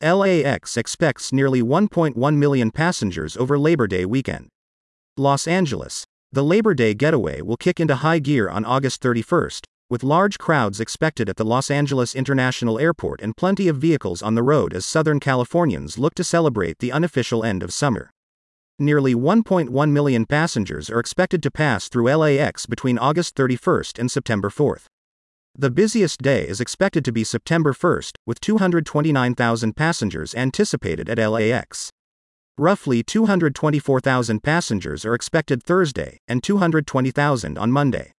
LAX expects nearly 1.1 million passengers over Labor Day weekend. Los Angeles. The Labor Day getaway will kick into high gear on August 31st, with large crowds expected at the Los Angeles International Airport and plenty of vehicles on the road as Southern Californians look to celebrate the unofficial end of summer. Nearly 1.1 million passengers are expected to pass through LAX between August 31st and September 4th. The busiest day is expected to be September 1st, with 229,000 passengers anticipated at LAX. Roughly 224,000 passengers are expected Thursday, and 220,000 on Monday.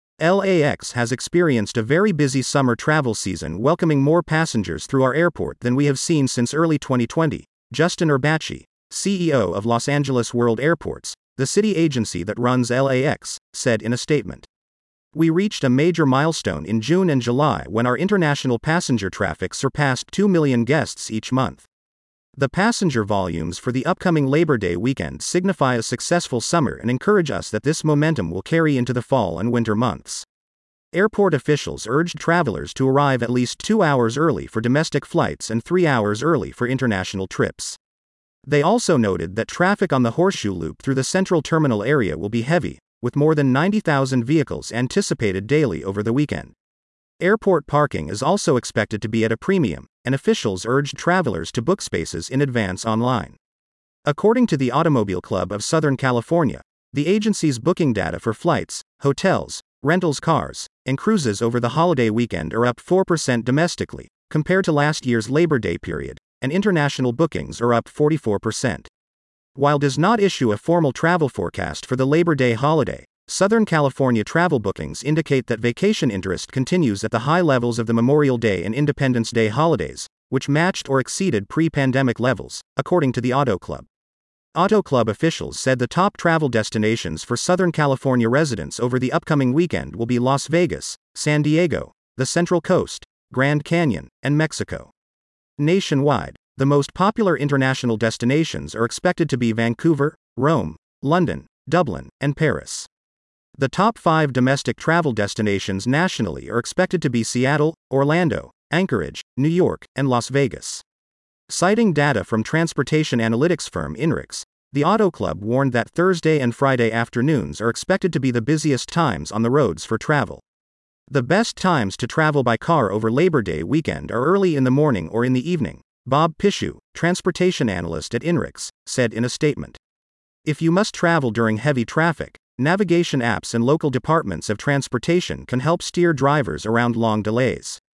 LAX has experienced a very busy summer travel season, welcoming more passengers through our airport than we have seen since early 2020, Justin Urbacci, CEO of Los Angeles World Airports, the city agency that runs LAX, said in a statement. We reached a major milestone in June and July when our international passenger traffic surpassed 2 million guests each month. The passenger volumes for the upcoming Labor Day weekend signify a successful summer and encourage us that this momentum will carry into the fall and winter months. Airport officials urged travelers to arrive at least 2 hours early for domestic flights and 3 hours early for international trips. They also noted that traffic on the Horseshoe Loop through the central terminal area will be heavy, with more than 90,000 vehicles anticipated daily over the weekend. Airport parking is also expected to be at a premium, and officials urged travelers to book spaces in advance online. According to the Automobile Club of Southern California, the agency's booking data for flights, hotels, rentals cars, and cruises over the holiday weekend are up 4% domestically, compared to last year's Labor Day period, and international bookings are up 44%. While does not issue a formal travel forecast for the Labor Day holiday, Southern California travel bookings indicate that vacation interest continues at the high levels of the Memorial Day and Independence Day holidays, which matched or exceeded pre-pandemic levels, according to the Auto Club. Auto Club officials said the top travel destinations for Southern California residents over the upcoming weekend will be Las Vegas, San Diego, the Central Coast, Grand Canyon, and Mexico. Nationwide, the most popular international destinations are expected to be Vancouver, Rome, London, Dublin, and Paris. The top 5 domestic travel destinations nationally are expected to be Seattle, Orlando, Anchorage, New York, and Las Vegas. Citing data from transportation analytics firm INRIX, the Auto Club warned that Thursday and Friday afternoons are expected to be the busiest times on the roads for travel. The best times to travel by car over Labor Day weekend are early in the morning or in the evening, Bob Pishu, transportation analyst at INRIX, said in a statement. If you must travel during heavy traffic, navigation apps and local departments of transportation can help steer drivers around long delays.